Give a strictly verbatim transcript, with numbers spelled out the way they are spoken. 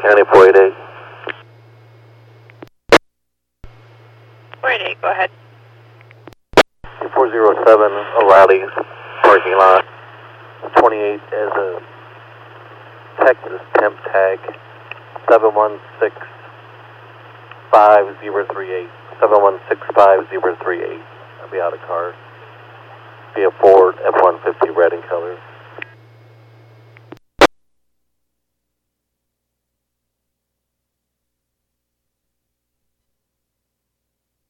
County four eight eight. four eight eight, go ahead. four zero seven O'Reilly's parking lot. twenty-eight as a Texas temp tag. seven one six five zero three eight. seven one six five zero three eight. I'll be out of car. Be a Ford F one fifty.